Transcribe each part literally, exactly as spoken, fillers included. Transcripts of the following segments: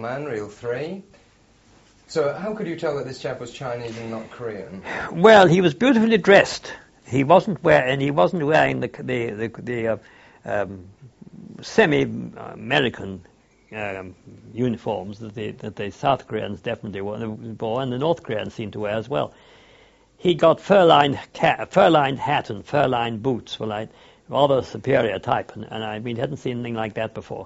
Man, reel three. So how could you tell that this chap was Chinese and not Korean? Well, he was beautifully dressed. He wasn't wearing, and he wasn't wearing the the the, the uh, um, semi-American um, uniforms that the that the South Koreans definitely wore, and the North Koreans seemed to wear as well. He got fur-lined ca- fur-lined hat and fur-lined boots, were like rather superior type, and, and I mean hadn't seen anything like that before.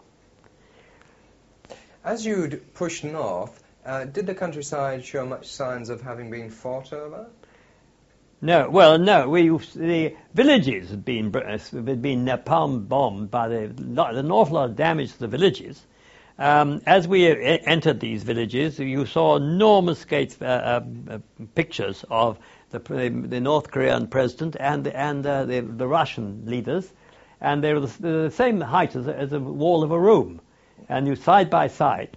As you'd pushed north, uh, did the countryside show much signs of having been fought over? No, well, no. We the villages had been had been napalm bombed by the an awful lot of damage to the villages. Um, as we entered these villages, you saw enormous gates, uh, uh, pictures of the, the North Korean president and and uh, the, the Russian leaders, and they were the, the same height as, as a wall of a room, and you side by side.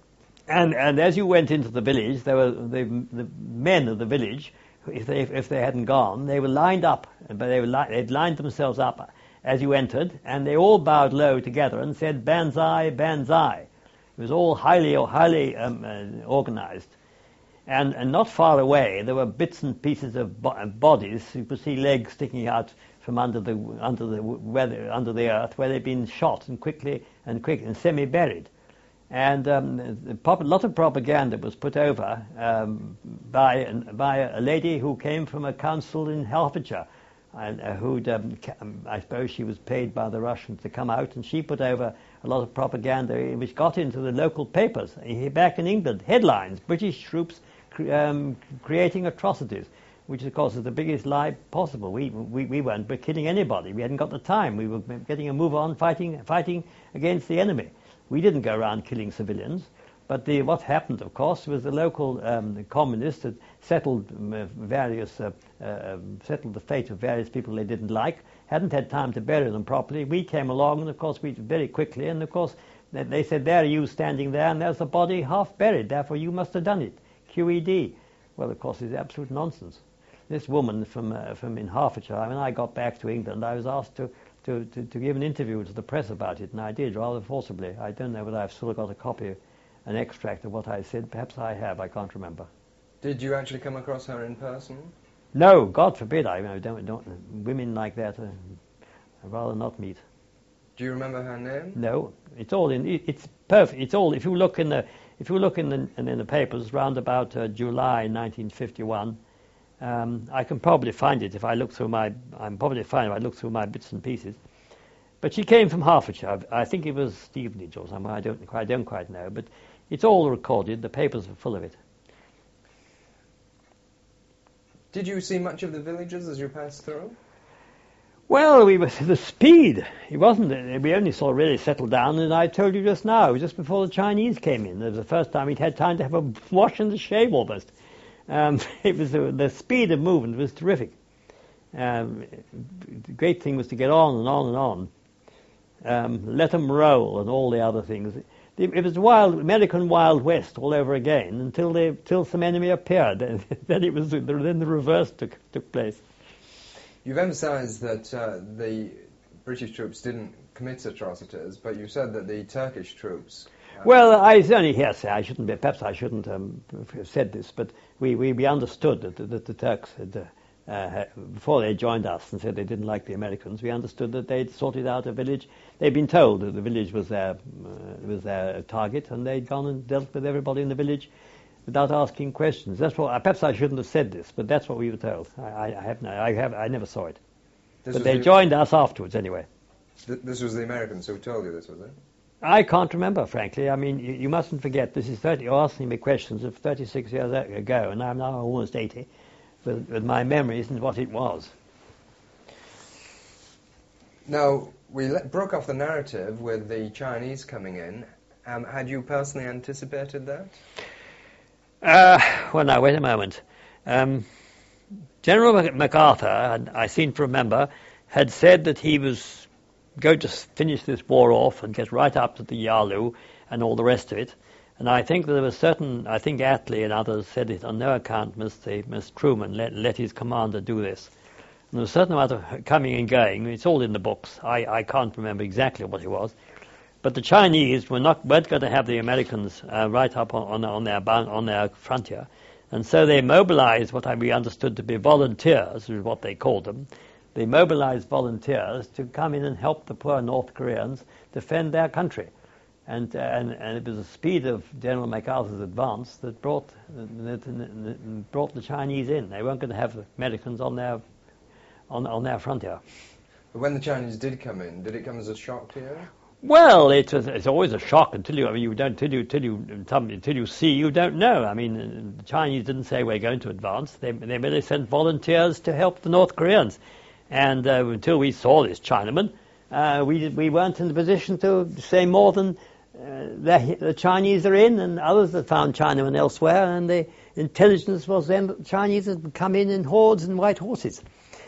And and as you went into the village, there were the, the men of the village. If they if they hadn't gone, they were lined up, but they were li- they'd lined themselves up as you entered, and they all bowed low together and said "Banzai, Banzai." It was all highly or highly um, uh, organized, and and not far away there were bits and pieces of bo- bodies. You could see legs sticking out from under the under the weather under the earth where they'd been shot and quickly and quick and semi-buried. And um, a lot of propaganda was put over um, by by a lady who came from a council in Hertfordshire, and uh, who'd um, I suppose she was paid by the Russians to come out, and she put over a lot of propaganda which got into the local papers here back in England. Headlines: British troops cre- um, creating atrocities, which of course is the biggest lie possible. We we we weren't killing anybody. We hadn't got the time. We were getting a move on, fighting fighting against the enemy. We didn't go around killing civilians, but the, what happened, of course, was the local um, the communists had settled um, various uh, uh, settled the fate of various people they didn't like. Hadn't had time to bury them properly. We came along, and of course we very quickly, and of course they, they said, "There are you standing there, and there's the body half buried. Therefore, you must have done it." Q E D. Well, of course, it's absolute nonsense. This woman from uh, from in Hertfordshire. When I got back to England, I was asked to. To, to, to give an interview to the press about it, and I did rather forcibly. I don't know whether I've still got a copy, an extract of what I said. Perhaps I have. I can't remember. Did you actually come across her in person? No, God forbid. I, I don't, don't. Women like that, uh, I'd rather not meet. Do you remember her name? No, it's all in. It, it's perfect. It's all. If you look in the, if you look in the in the papers, round about uh, July nineteen fifty-one. Um, I can probably find it if I look through my. I'm probably fine if I look through my bits and pieces. But she came from Hertfordshire. I think it was Stevenage or somewhere. I don't. I don't quite know. But it's all recorded. The papers are full of it. Did you see much of the villages as you passed through? Well, we were the speed. It wasn't. We only saw really settled down, and I told you just now, just before the Chinese came in. It was the first time we'd had time to have a wash and a shave almost. Um, it was uh, the speed of movement was terrific. Um, the great thing was to get on and on and on. Um, let them roll and all the other things. It, it was wild American Wild West all over again until they, till some enemy appeared. Then it was then the reverse took took place. You've emphasised that uh, the British troops didn't commit atrocities, but you said that the Turkish troops. Well, I only hearsay. I shouldn't be. Perhaps I shouldn't um, have said this, but we, we, we understood that, that the Turks had, uh, uh, before they joined us and said they didn't like the Americans, we understood that they'd sorted out a village. They'd been told that the village was their uh, was their target, and they'd gone and dealt with everybody in the village without asking questions. That's what. Perhaps I shouldn't have said this, but that's what we were told. I, I, I have no. I have. I never saw it. This but they the, joined us afterwards anyway. Th- this was the Americans who told you this, was it? I can't remember, frankly. I mean, you, you mustn't forget, this is thirty, you're asking me questions of thirty-six years ago, and I'm now almost eighty, but, but my memory isn't what it was. Now, we let, broke off the narrative with the Chinese coming in. Um, had you personally anticipated that? Uh, well, now, wait a moment. Um, General MacArthur, I seem to remember, had said that he was going to finish this war off and get right up to the Yalu and all the rest of it. And I think that there was certain, I think Attlee and others said it, on no account must the, Mister Truman let, let his commander do this. And there was a certain amount of coming and going. It's all in the books. I, I can't remember exactly what it was. But the Chinese were not weren't going to have the Americans uh, right up on, on, on their on their frontier, and so they mobilized what we understood to be volunteers, is what they called them. They mobilized volunteers to come in and help the poor North Koreans defend their country, and and, and it was the speed of General MacArthur's advance that brought that brought the Chinese in. They weren't going to have the Americans on their on on their frontier. But when the Chinese did come in, did it come as a shock to you? Well, it was, it's always a shock until you, I mean, you don't, until you, until you, until you see, you don't know. I mean, the Chinese didn't say we're going to advance. They, they merely sent volunteers to help the North Koreans. And uh, until we saw this Chinaman, uh, we, we weren't in the position to say more than uh, the, the Chinese are in, and others have found Chinamen elsewhere, and the intelligence was then that the Chinese had come in in hordes and white horses.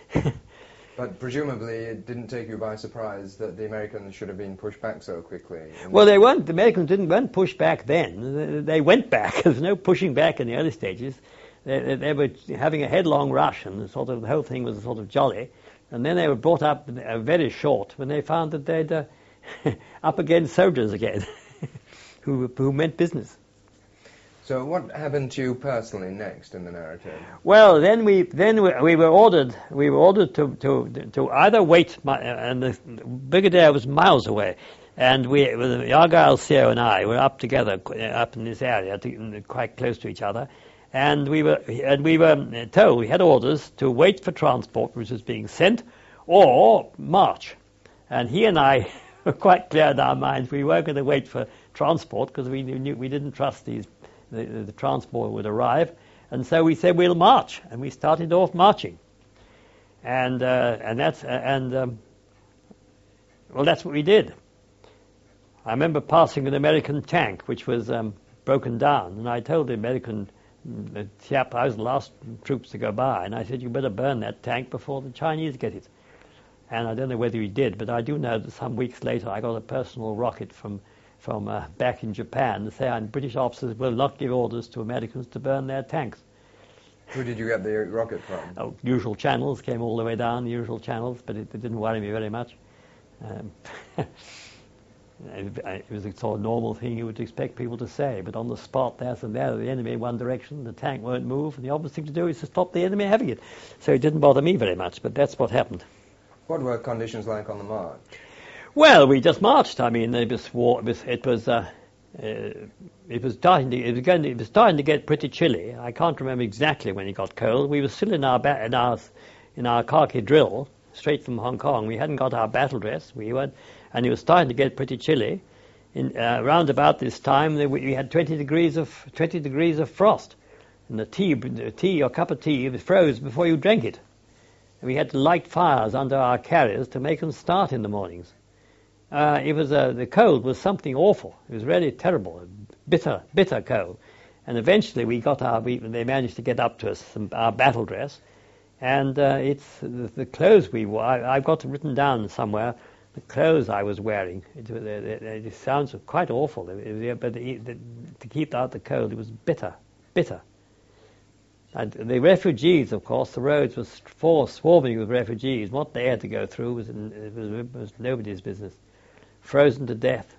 But presumably it didn't take you by surprise that the Americans should have been pushed back so quickly. Well, they weren't. The Americans didn't weren't pushed back then. They went back. There was no pushing back in the early stages. They, they were having a headlong rush, and sort of the whole thing was sort of jolly. And then they were brought up uh, very short when they found that they'd uh, up against soldiers again, who who meant business. So what happened to you personally next in the narrative? Well, then we then we, we were ordered we were ordered to to to either wait, and the brigadier was miles away, and we with Argyle, C O, and I were up together up in this area, to, quite close to each other, and we were and we were told we had orders to wait for transport which was being sent, or march, and he and I were quite clear in our minds we weren't going to wait for transport because we knew we didn't trust these. The, the transport would arrive, and so we said we'll march, and we started off marching, and uh, and that's uh, and um, well, that's what we did. I remember passing an American tank which was um, broken down, and I told the American the chap, I was the last troops to go by, and I said, "You better burn that tank before the Chinese get it." And I don't know whether he did, but I do know that some weeks later I got a personal rocket from. from uh, back in Japan to say and British officers will not give orders to Americans to burn their tanks. Who did you get the rocket from? Oh, usual channels, came all the way down, the usual channels, but it, it didn't worry me very much. Um, it, it was a sort of normal thing you would expect people to say, but on the spot, there's and there, the enemy in one direction, the tank won't move, and the obvious thing to do is to stop the enemy having it. So it didn't bother me very much, but that's what happened. What were conditions like on the march? Well, we just marched. I mean, it was it was it was, uh, uh, it was starting to it was going to, it was starting to get pretty chilly. I can't remember exactly when it got cold. We were still in our ba- in our in our khaki drill, straight from Hong Kong. We hadn't got our battle dress. We were, and it was starting to get pretty chilly. In uh, around about this time, we had twenty degrees of twenty degrees of frost, and the tea the tea or cup of tea was froze before you drank it. And we had to light fires under our carriers to make them start in the mornings. Uh, it was uh, the cold was something awful. It was really terrible, bitter, bitter cold. And eventually we got our, we, they managed to get up to us some, our battle dress, and uh, it's the, the clothes we wore. I, I've got it written down somewhere. The clothes I was wearing. It, it, it, it sounds quite awful, it, but the, the, to keep out the cold, it was bitter, bitter. And the refugees, of course, the roads were full, swarming with refugees. What they had to go through was, it was, it was nobody's business. Frozen to death.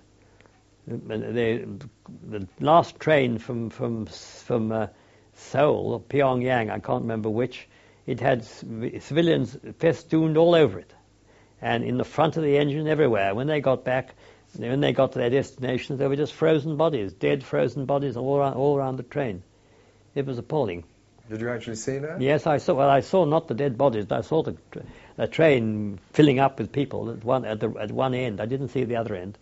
The, the last train from from from uh, Seoul or Pyongyang, I can't remember which, it had civilians festooned all over it, and in the front of the engine everywhere. When they got back, when they got to their destinations, they were just frozen bodies, dead frozen bodies all around, all around the train. It was appalling. Did you actually see that? Yes, I saw. Well, I saw not the dead bodies, but I saw the, the train filling up with people at one at, the, at one end. I didn't see the other end.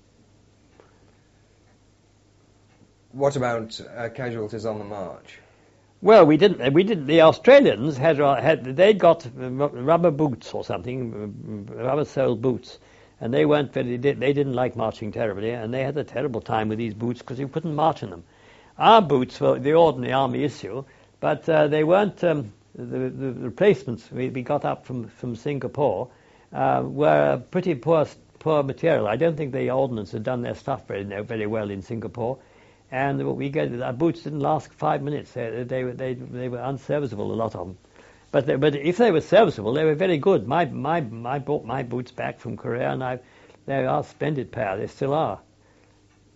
What about uh, casualties on the march? Well, we didn't. We did. The Australians had had they got rubber boots or something, rubber-soled boots, and they weren't very. They didn't like marching terribly, and they had a terrible time with these boots because you couldn't march in them. Our boots were the ordinary army issue. But uh, they weren't, um, the, the replacements we, we got up from, from Singapore uh, were pretty poor poor material. I don't think the ordnance had done their stuff very very well in Singapore. And what we get, our boots didn't last five minutes. They, they, were, they, they were unserviceable, a lot of them. But they, but if they were serviceable, they were very good. My my I bought my boots back from Korea, and I, they are a splendid pair. They still are.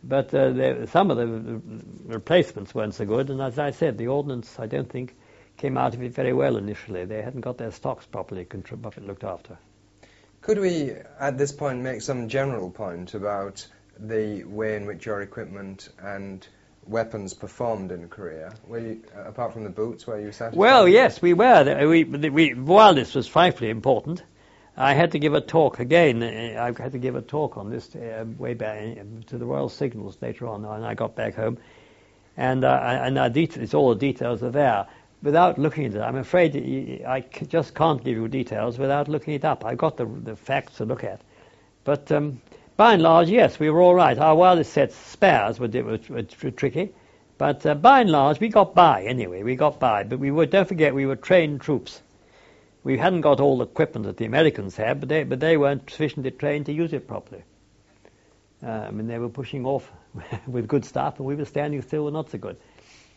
but uh, there, some of the, the replacements weren't so good. And as I said, the ordnance, I don't think, came out of it very well initially. They hadn't got their stocks properly contri- looked after. Could we, at this point, make some general point about the way in which your equipment and weapons performed in Korea? Were you, uh, apart from the boots, were you satisfied? Well, yes, we were. We, we, while this was frightfully important, I had to give a talk again. I had to give a talk on this uh, way back to the Royal Signals later on, and I got back home, and uh, and our details, all the details are there. Without looking at it, I'm afraid I just can't give you details without looking it up. I've got the, the facts to look at, but um, by and large, yes, we were all right. Our wildest set spares were, were, were tricky, but uh, by and large, we got by anyway. We got by, but we were. Don't forget, we were trained troops. We hadn't got all the equipment that the Americans had, but they but they weren't sufficiently trained to use it properly. Uh, I mean, they were pushing off with good stuff, and we were standing still with not so good.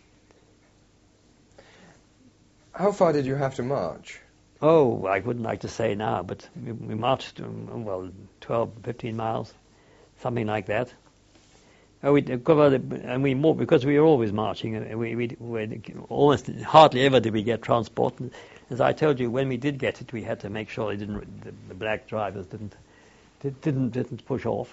How far did you have to march? Oh, I wouldn't like to say now, but we, we marched, um, well, twelve, fifteen miles, something like that. Oh, we, and we more because we were always marching. We, we, we almost hardly ever did we get transport. And as I told you, when we did get it, we had to make sure they didn't, the, the black drivers didn't, didn't, didn't push off.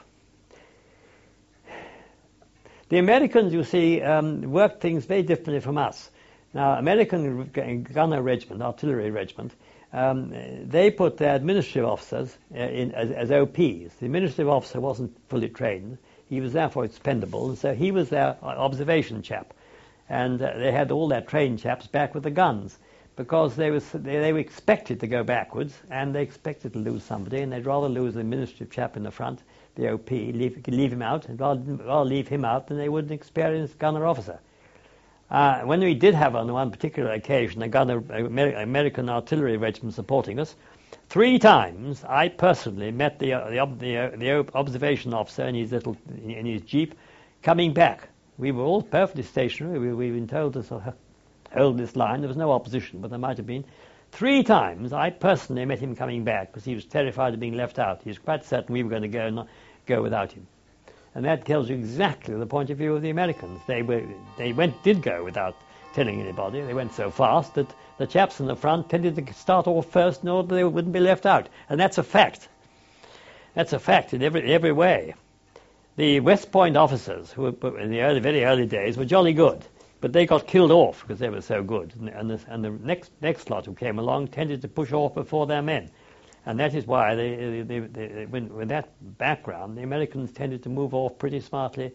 The Americans, you see, um, worked things very differently from us. Now, American gunner regiment, artillery regiment, um, they put their administrative officers uh, in as, as O Ps. The administrative officer wasn't fully trained. He was therefore expendable, and so he was their observation chap. And uh, they had all their trained chaps back with the guns, because they, was, they, they were expected to go backwards, and they expected to lose somebody, and they'd rather lose the administrative chap in the front, the O P, leave, leave him out, and rather, rather leave him out than they would an experienced gunner officer. Uh, when we did have on one particular occasion a gunner, Amer- American artillery regiment supporting us, three times I personally met the uh, the, ob- the, uh, the observation officer in his little in his jeep coming back. We were all perfectly stationary. We, we've been told to sort of hold this line. There was no opposition, but there might have been. Three times I personally met him coming back because he was terrified of being left out. He was quite certain we were going to go not go without him. And that tells you exactly the point of view of the Americans. They were, they went, did go without telling anybody. They went so fast that the chaps in the front tended to start off first in order they wouldn't be left out. And that's a fact. That's a fact in every every way. The West Point officers, who were in the early, very early days, were jolly good, but they got killed off because they were so good. And, and, the, and the next next lot who came along tended to push off before their men. And that is why, they, they, they, they, when, with that background, the Americans tended to move off pretty smartly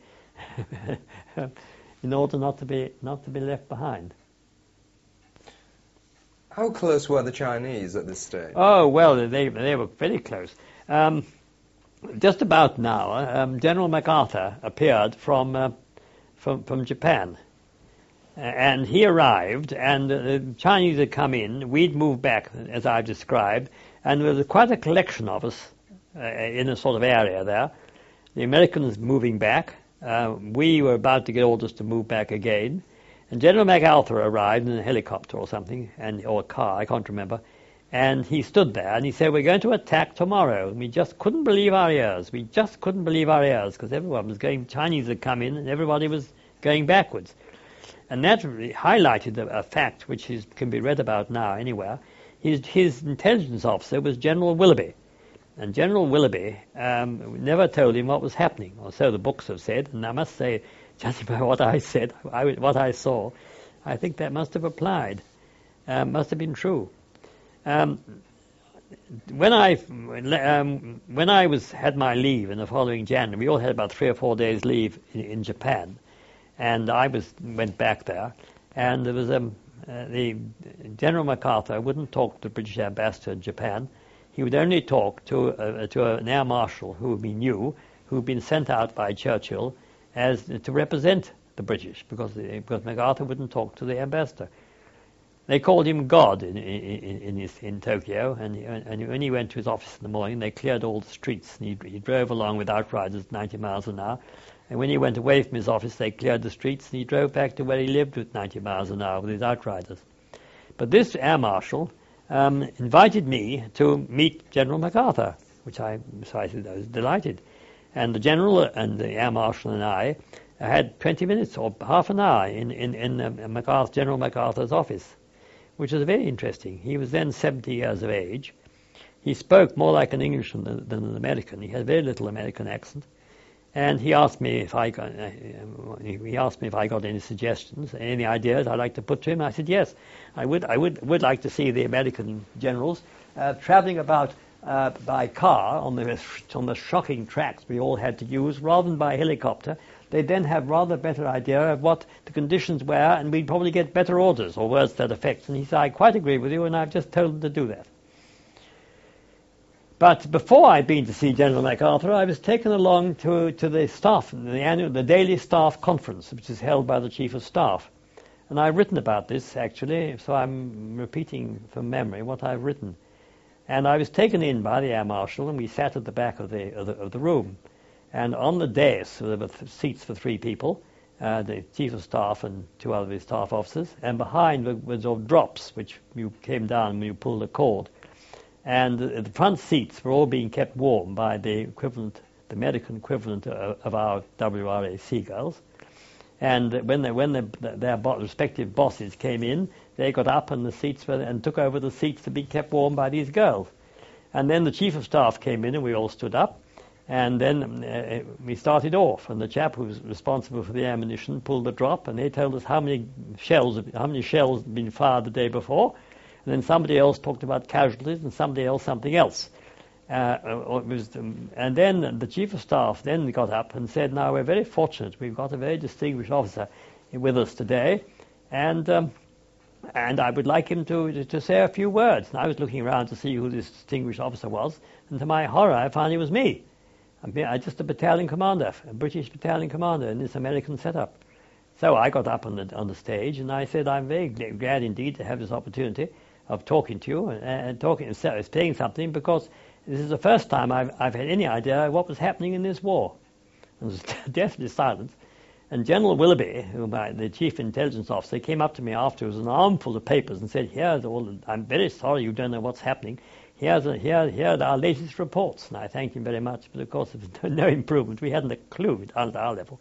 in order not to be not to be left behind. How close were the Chinese at this stage? Oh, well, they they were very close. Um, just about now, um, General MacArthur appeared from uh, from from Japan, and he arrived, and uh, the Chinese had come in. We'd moved back, as I've described. And there was quite a collection of us uh, in a sort of area there. The Americans moving back. Uh, we were about to get orders to move back again. And General MacArthur arrived in a helicopter or something, and or a car, I can't remember. And he stood there and he said, "We're going to attack tomorrow." And we just couldn't believe our ears. We just couldn't believe our ears because everyone was going, Chinese had come in and everybody was going backwards. And that really highlighted a, a fact which is, can be read about now anywhere. His, his intelligence officer was General Willoughby, and General Willoughby um, never told him what was happening, or so the books have said. And I must say, judging by what I said, I, what I saw, I think that must have applied, um, must have been true. Um, when I um, when I was had my leave in the following January, we all had about three or four days leave in, in Japan, and I was went back there, and there was a. Um, Uh, the General MacArthur wouldn't talk to the British ambassador in Japan. He would only talk to uh, to an air marshal who we knew, who had been sent out by Churchill as uh, to represent the British, because the, because MacArthur wouldn't talk to the ambassador. They called him God in in in, his, in Tokyo, and he, and when he went to his office in the morning, they cleared all the streets, and he, he drove along with outriders at ninety miles an hour. And when he went away from his office, they cleared the streets, and he drove back to where he lived with ninety miles an hour with his outriders. But this air marshal um, invited me to meet General MacArthur, which I, so I was delighted. And the general and the air marshal and I had twenty minutes or half an hour in, in, in uh, MacArthur, General MacArthur's office, which was very interesting. He was then seventy years of age. He spoke more like an Englishman than, than an American. He had very little American accent. And he asked me if I got, uh, he asked me if I got any suggestions, any ideas I'd like to put to him. I said yes, I would. I would would like to see the American generals uh, traveling about uh, by car on the on the shocking tracks we all had to use, rather than by helicopter. They'd then have rather better idea of what the conditions were, and we'd probably get better orders or words to that effect. And he said, I quite agree with you, and I've just told them to do that. But before I'd been to see General MacArthur, I was taken along to, to the staff, the annual, the daily staff conference, which is held by the Chief of Staff. And I've written about this, actually, so I'm repeating from memory what I've written. And I was taken in by the Air Marshal, and we sat at the back of the, of the, of the room. And on the dais, there were seats for three people, uh, the Chief of Staff and two other staff officers, and behind were, were sort of drops, which you came down when you pulled a cord. And the, the front seats were all being kept warm by the equivalent, the American equivalent of, of our W R A Seagulls. And when they, when they, their bo- respective bosses came in, they got up and the seats were, and took over the seats to be kept warm by these girls. And then the Chief of Staff came in and we all stood up. And then uh, we started off, and the chap who was responsible for the ammunition pulled the drop, and they told us how many shells, how many shells had been fired the day before. And then somebody else talked about casualties, and somebody else something else. Uh, it was, um, and then the Chief of Staff then got up and said, now we're very fortunate. We've got a very distinguished officer with us today, and um, and I would like him to, to say a few words. And I was looking around to see who this distinguished officer was, and to my horror, I found it was me. I'm just a battalion commander, a British battalion commander in this American setup. So I got up on the on the stage and I said, I'm very glad indeed to have this opportunity of talking to you and, and talking and saying something, because this is the first time I've, I've had any idea what was happening in this war. And there was deathly silence. And General Willoughby, who my, the chief intelligence officer, came up to me afterwards with an armful of papers and said, here's all, the, I'm very sorry you don't know what's happening. Here's a, here, here are our latest reports. And I thanked him very much, but of course there was no improvement. We hadn't a clue at our level.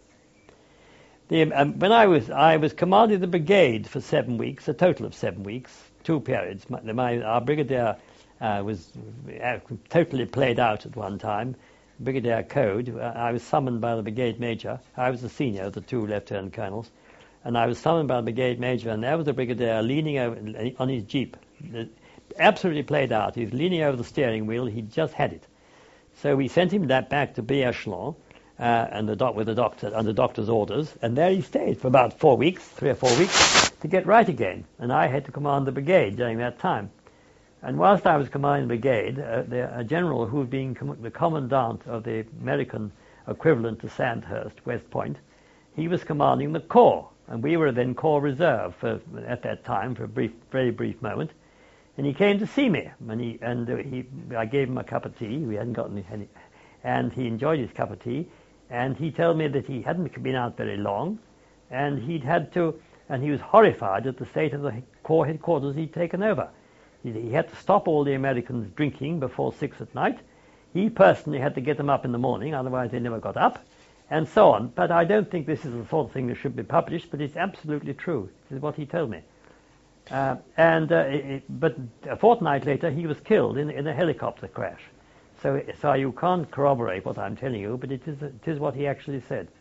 The, um, when I was I was commanding the brigade for seven weeks, a total of seven weeks, two periods. My, my, our brigadier uh, was uh, totally played out at one time. Brigadier Code. Uh, I was summoned by the brigade major. I was the senior of the two lieutenant colonels, and I was summoned by the brigade major, and there was the brigadier leaning over on his jeep. Absolutely played out. He was leaning over the steering wheel. He just had it. So we sent him that back to Brie-Echelon, uh, and the doc- with the doctor, under doctor's orders, and there he stayed for about four weeks, three or four weeks, to get right again. And I had to command the brigade during that time. And whilst I was commanding the brigade, uh, the, a general who had been com- the commandant of the American equivalent to Sandhurst, West Point, he was commanding the Corps, and we were then Corps Reserve for, at that time for a brief, very brief moment. And he came to see me, and, he, and uh, he, I gave him a cup of tea. We hadn't gotten any, and he enjoyed his cup of tea. And he told me that he hadn't been out very long, and he'd had to, and he was horrified at the state of the Corps headquarters he'd taken over. He, he had to stop all the Americans drinking before six at night. He personally had to get them up in the morning, otherwise they never got up, and so on. But I don't think this is the sort of thing that should be published, but it's absolutely true. This is what he told me. Uh, and uh, it, but a fortnight later, he was killed in, in a helicopter crash. So, so you can't corroborate what I'm telling you, but it is, it is what he actually said.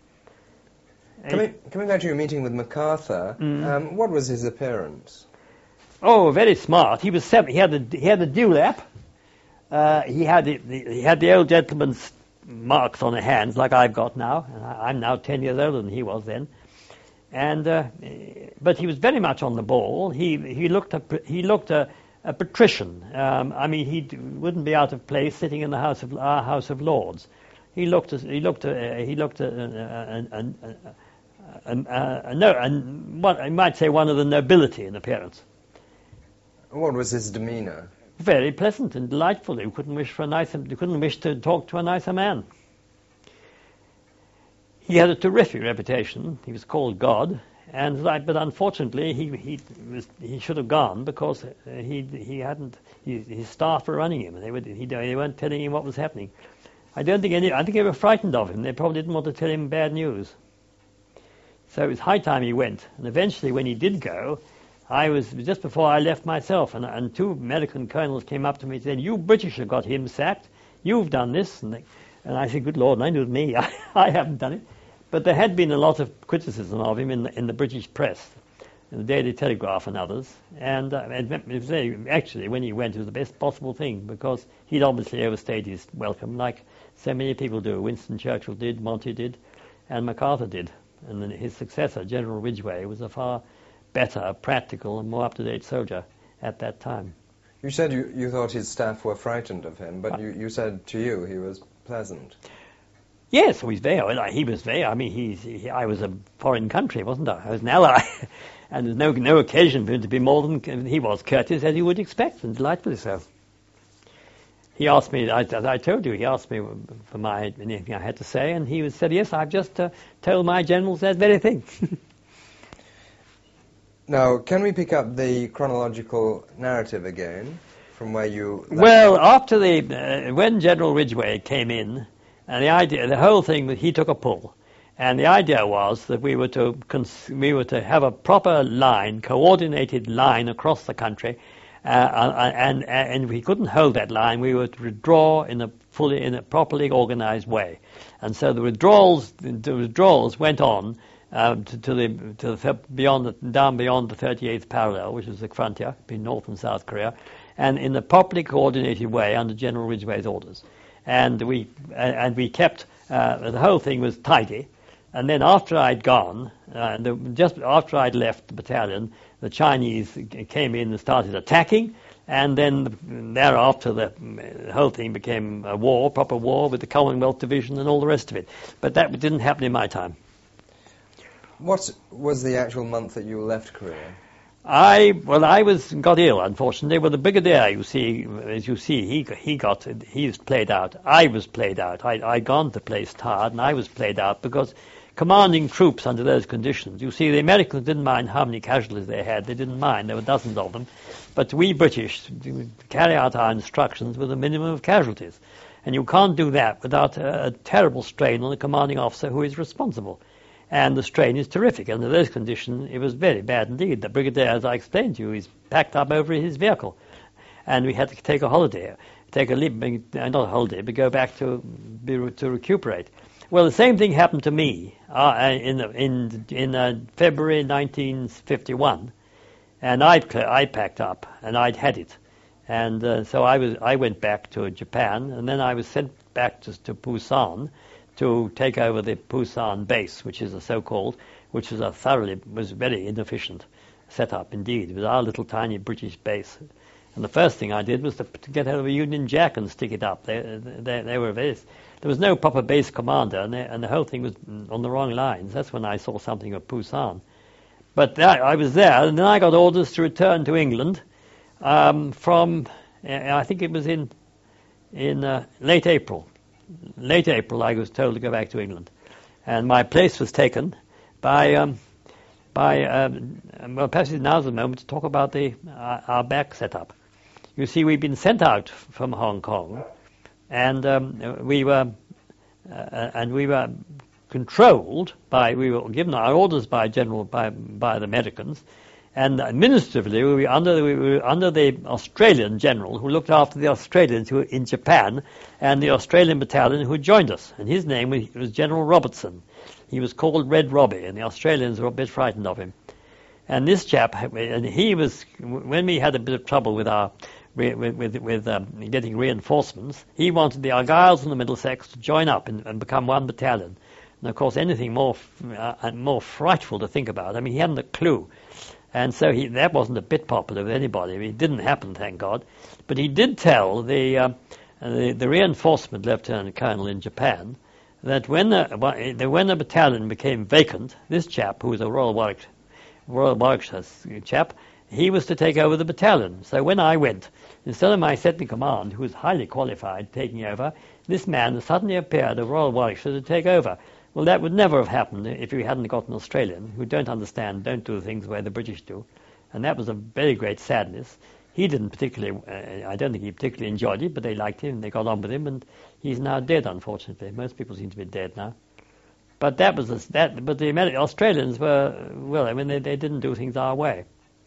Coming, coming back to your meeting with MacArthur, mm. um, what was his appearance? Oh, very smart. He was seven. He had the he had the dewlap. Uh, he had the, the he had the old gentleman's marks on the hands, like I've got now. And I, I'm now ten years older than he was then. And uh, but he was very much on the ball. He he looked a, he looked a, a patrician. Um, I mean, he wouldn't be out of place sitting in the House of our House of Lords. He looked a, he looked a, he looked a, a, a, a, a, a, no, and what I might say one of the nobility in appearance. What was his demeanour? Very pleasant and delightful. You couldn't wish for a nicer. You couldn't wish to talk to a nicer man. He had a terrific reputation. He was called God, and but unfortunately, he he was, he should have gone because he he hadn't. He, his staff were running him, and they would he, they weren't telling him what was happening. I don't think any. I think they were frightened of him. They probably didn't want to tell him bad news. So it was high time he went. And eventually, when he did go, I was just before I left myself, and, and two American colonels came up to me and said, "You British have got him sacked. You've done this." And, they, and I said, "Good Lord, I knew it was me. I, I haven't done it." But there had been a lot of criticism of him in the, in the British press, in the Daily Telegraph and others. And uh, it was very, actually, when he went, it was the best possible thing, because he'd obviously overstayed his welcome, like so many people do. Winston Churchill did, Monty did, and MacArthur did. And then his successor, General Ridgway, was a far better, practical, and more up-to-date soldier at that time. You said you, you thought his staff were frightened of him, but you, you said to you he was pleasant. Yes, he was there. He was there. I mean, he's, he, I was a foreign country, wasn't I? I was an ally. And there's no no occasion for him to be more than he was courteous, as you would expect, and delightfully so. He asked me, as I told you, he asked me for my anything I had to say, and he was, said, "Yes, I've just uh, told my generals that very thing." Now, can we pick up the chronological narrative again from where you... Well, after the uh, when General Ridgway came in, and the idea, the whole thing, that he took a pull. And the idea was that we were to cons- we were to have a proper line, coordinated line across the country, uh, and, and and we couldn't hold that line. We were to withdraw in a fully in a properly organised way, and so the withdrawals the withdrawals went on um, to, to the to the beyond the, down beyond the thirty-eighth parallel, which is the frontier between North and South Korea, and in a properly coordinated way under General Ridgway's orders, and we and we kept uh, the whole thing was tidy. And then after I'd gone, uh, the, just after I'd left the battalion, the Chinese came in and started attacking, and then thereafter the, the whole thing became a war, proper war, with the Commonwealth Division and all the rest of it. But that didn't happen in my time. What was the actual month that you left Korea? I well, I was got ill, unfortunately. Well, the brigadier, you see, as you see, he he got he was played out. I was played out. I I gone to place tired, and I was played out because commanding troops under those conditions. You see, the Americans didn't mind how many casualties they had. They didn't mind. There were dozens of them. But we British carry out our instructions with a minimum of casualties. And you can't do that without a, a terrible strain on the commanding officer who is responsible. And the strain is terrific. Under those conditions, it was very bad indeed. The brigadier, as I explained to you, is packed up over his vehicle. And we had to take a holiday, take a leave, not a holiday, but go back to, to recuperate. Well, the same thing happened to me uh, in in in uh, February nineteen fifty-one, and I'd I packed up and I'd had it, and uh, so I was I went back to Japan, and then I was sent back to, to Busan to take over the Busan base, which is a so-called, which was a thoroughly was very inefficient setup indeed. It was our little tiny British base, and the first thing I did was to, to get hold of a Union Jack and stick it up. They they, they were very. There was no proper base commander, and, they, and the whole thing was on the wrong lines. That's when I saw something of Busan. But that, I was there, and then I got orders to return to England um, from, uh, I think it was in in uh, late April. Late April, I was told to go back to England. And my place was taken by, um, by um, well, perhaps now's the moment to talk about the uh, our back setup. You see, we've been sent out from Hong Kong, and um, we were uh, and we were controlled by we were given our orders by general by by the Americans, and administratively we were under we were under the Australian general who looked after the Australians who were in Japan, and the Australian battalion who joined us, and his name was, was General Robertson. He was called Red Robbie, and the Australians were a bit frightened of him. And this chap, and he was when we had a bit of trouble with our with with, with um, getting reinforcements, he wanted the Argylls and the Middlesex to join up and, and become one battalion. And of course, anything more uh, more frightful to think about. I mean, he hadn't a clue, and so he that wasn't a bit popular with anybody. I mean, it didn't happen, thank God. But he did tell the uh, the, the reinforcement lieutenant colonel in Japan that when the when the battalion became vacant, this chap, who was a Royal Warwick Royal Warwickshire chap, he was to take over the battalion. So when I went, instead of my second command, who was highly qualified, taking over, this man suddenly appeared of Royal Warwickshire to take over. Well, that would never have happened if we hadn't got an Australian who don't understand, don't do things the way the British do. And that was a very great sadness. He didn't particularly, uh, I don't think he particularly enjoyed it, but they liked him, and they got on with him, and he's now dead, unfortunately. Most people seem to be dead now. But that was the, that. But the Ameri- Australians were, well, I mean, they, they didn't do things our way.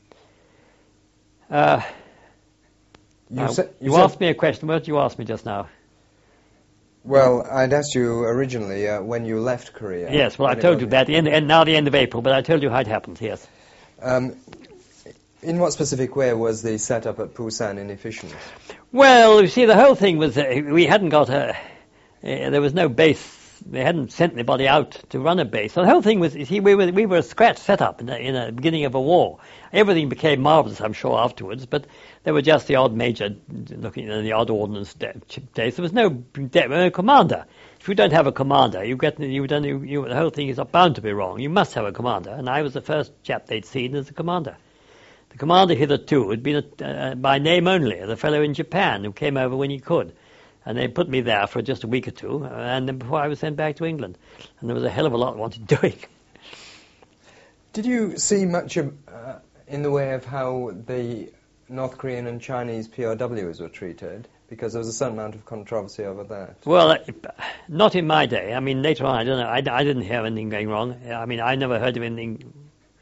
Uh, You, uh, sa- you you said- asked me a question. What did you ask me just now? Well, I'd asked you originally uh, when you left Korea. Yes, well, I when it told was- you that, and, and now the end of April, but I told you how it happened, yes. Um, in what specific way was the setup at Busan inefficient? Well, you see, the whole thing was uh, we hadn't got a, uh, there was no base. They hadn't sent anybody out to run a base. So the whole thing was, you see, we were, we were a scratch setup in the, in the beginning of a war. Everything became marvelous, I'm sure, afterwards, but there were just the odd major, looking at the odd ordnance days. There was no, no commander. If you don't have a commander, you get, you don't, you, you, the whole thing is bound to be wrong. You must have a commander, and I was the first chap they'd seen as a commander. The commander hitherto had been a, uh, by name only, the fellow in Japan who came over when he could. And they put me there for just a week or two, and then before I was sent back to England. And there was a hell of a lot I wanted doing. Did you see much of, uh, in the way of how the North Korean and Chinese P O Ws were treated? Because there was a certain amount of controversy over that. Well, uh, not in my day. I mean, later on, I don't know. I, I didn't hear anything going wrong. I mean, I never heard of anything.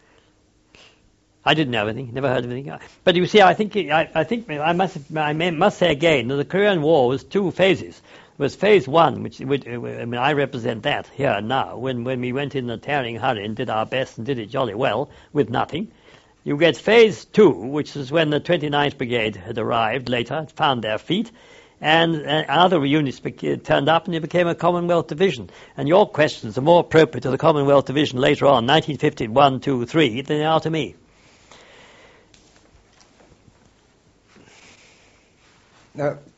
I didn't know anything. Never heard of anything. But you see, I think I, I think I must I may, must say again that the Korean War was two phases. There was phase one, which, which I mean, I represent that here and now. When when we went in a tearing hurry and did our best and did it jolly well with nothing. You get phase two, which is when the twenty-ninth Brigade had arrived later, found their feet, and uh, other units be- turned up, and it became a Commonwealth division. And your questions are more appropriate to the Commonwealth division later on, nineteen fifty-one, two, three, than they are to me. Now,